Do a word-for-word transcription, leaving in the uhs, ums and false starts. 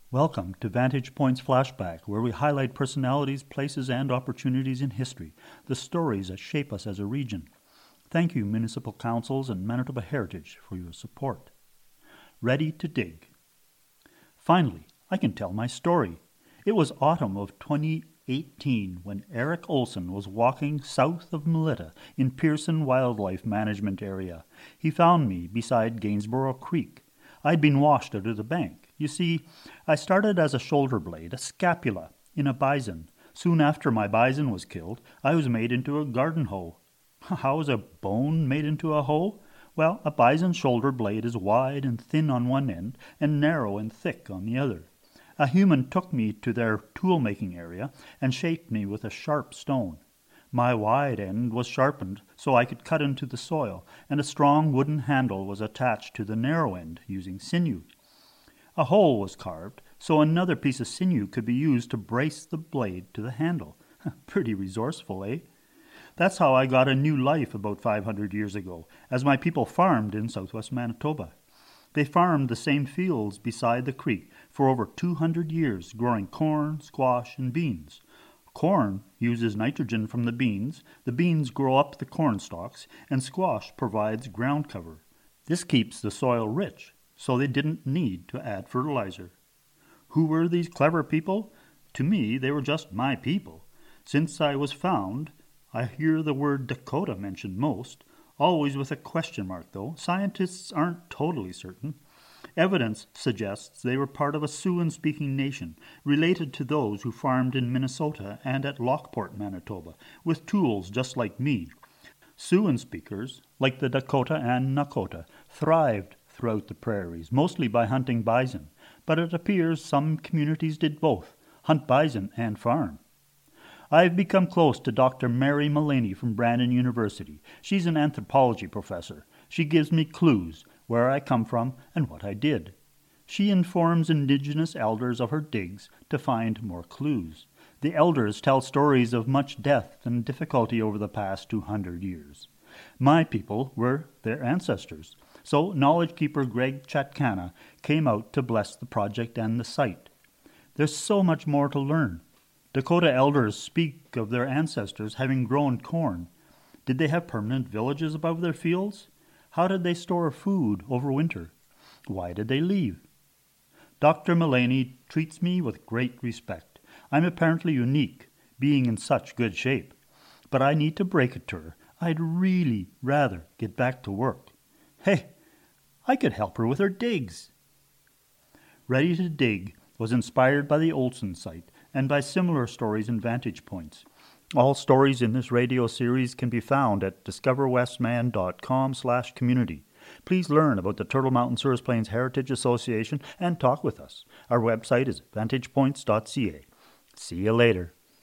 Welcome to Vantage Points Flashback, where we highlight personalities, places, and opportunities in history, the stories that shape us as a region. Thank you, municipal councils and Manitoba Heritage, for your support. Ready to dig. Finally, I can tell my story. It was autumn of twenty eighteen when Eric Olson was walking south of Melita in Pearson Wildlife Management Area. He found me beside Gainsborough Creek. I'd been washed out of the bank. You see, I started as a shoulder blade, a scapula, in a bison. Soon after my bison was killed, I was made into a garden hoe. How is a bone made into a hoe? Well, a bison's shoulder blade is wide and thin on one end and narrow and thick on the other. A human took me to their tool-making area and shaped me with a sharp stone. My wide end was sharpened so I could cut into the soil, and a strong wooden handle was attached to the narrow end using sinew. A hole was carved so another piece of sinew could be used to brace the blade to the handle. Pretty resourceful, eh? That's how I got a new life about five hundred years ago, as my people farmed in southwest Manitoba. They farmed the same fields beside the creek for over two hundred years, growing corn, squash, and beans. Corn uses nitrogen from the beans, the beans grow up the corn stalks, and squash provides ground cover. This keeps the soil rich, so they didn't need to add fertilizer. Who were these clever people? To me, they were just my people. Since I was found, I hear the word Dakota mentioned most, always with a question mark, though. Scientists aren't totally certain. Evidence suggests they were part of a Siouan-speaking nation, related to those who farmed in Minnesota and at Lockport, Manitoba, with tools just like me. Siouan speakers, like the Dakota and Nakota, thrived throughout the prairies, mostly by hunting bison, but it appears some communities did both, hunt bison and farm. I've become close to Doctor Mary Mullaney from Brandon University. She's an anthropology professor. She gives me clues, where I come from and what I did. She informs Indigenous elders of her digs to find more clues. The elders tell stories of much death and difficulty over the past two hundred years. My people were their ancestors, so knowledge keeper Greg Chatkana came out to bless the project and the site. There's so much more to learn. Dakota elders speak of their ancestors having grown corn. Did they have permanent villages above their fields? How did they store food over winter? Why did they leave? Doctor Mullaney treats me with great respect. I'm apparently unique, being in such good shape. But I need to break it to her. I'd really rather get back to work. Hey, I could help her with her digs. Ready to Dig was inspired by the Olson site and by similar stories and vantage points. All stories in this radio series can be found at discoverwestman.com slash community. Please learn about the Turtle Mountain Souris Plains Heritage Association and talk with us. Our website is vantage points dot c a. See you later.